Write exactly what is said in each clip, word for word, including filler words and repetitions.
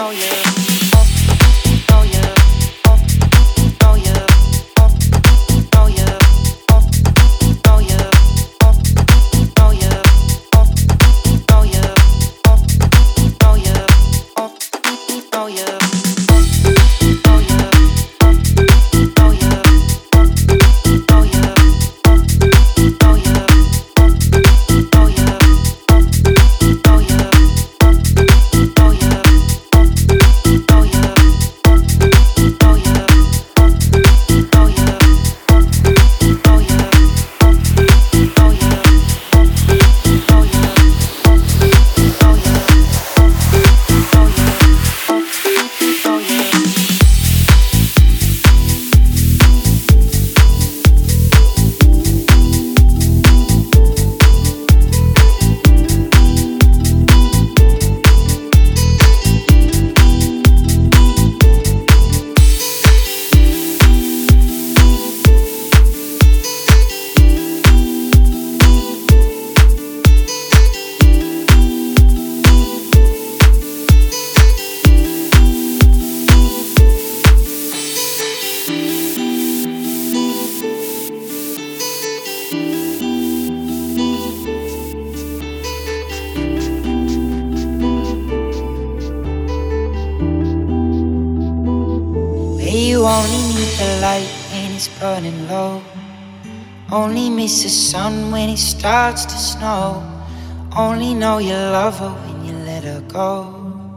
You only need the light when it's burning low. Only miss the sun when it starts to snow. Only know you love her when you let her go.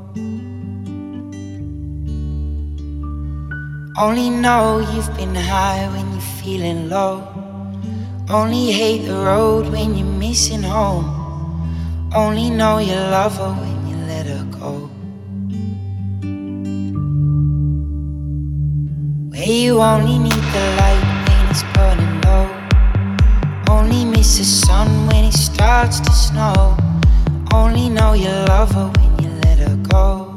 Only know you've been high when you're feeling low. Only hate the road when you're missing home. Only know you love her when you let her go. Where you only need the light when it's burning low. Only miss the sun when it starts to snow. Only know you love her when you let her go.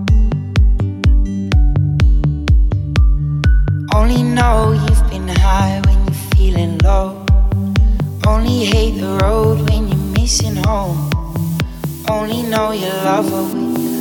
Only know you've been high when you're feeling low. Only hate the road when you're missing home. Only know you love her when you